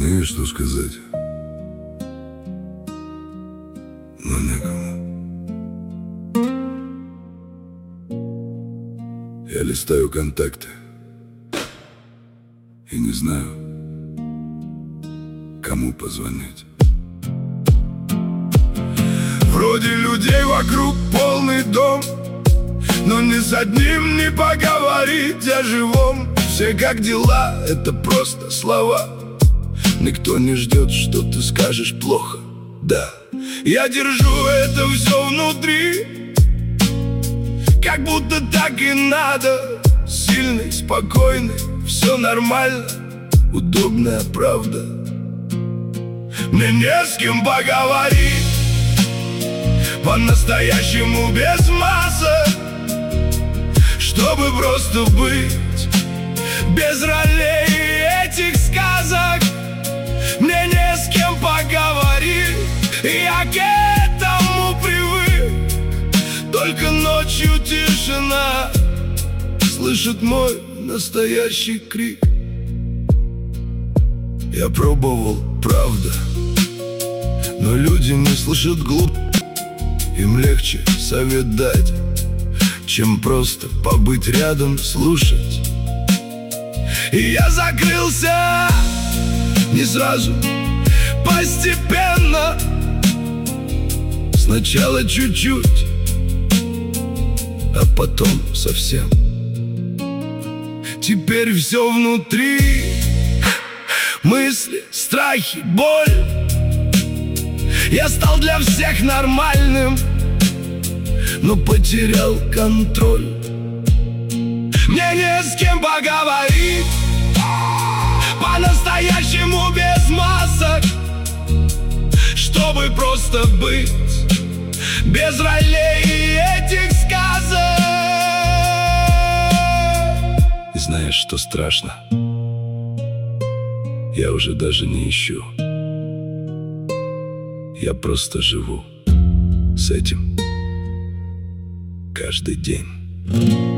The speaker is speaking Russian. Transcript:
Знаю, что сказать, но некому. Я листаю контакты и не знаю, кому позвонить. Вроде людей вокруг полный дом, но ни с одним не поговорить о живом. Все как дела, это просто слова. Никто не ждет, что ты скажешь плохо. Да, я держу это все внутри, как будто так и надо. Сильный, спокойный, все нормально, удобная правда. Мне не с кем поговорить по-настоящему без масок, чтобы просто быть без ролей этих сказок. Мне не с кем поговорить, я к этому привык. Только ночью тишина слышит мой настоящий крик. Я пробовал, правда, но люди не слышат глупо. Им легче совет дать, чем просто побыть рядом, слушать. И я закрылся не сразу, постепенно. Сначала чуть-чуть, а потом совсем. Теперь все внутри, мысли, страхи, боль. Я стал для всех нормальным, но потерял контроль. Мне не с кем поговорить по-настоящему без масок, чтобы просто быть без ролей этих сказок. И знаешь, что страшно? Я уже даже не ищу. Я просто живу с этим каждый день.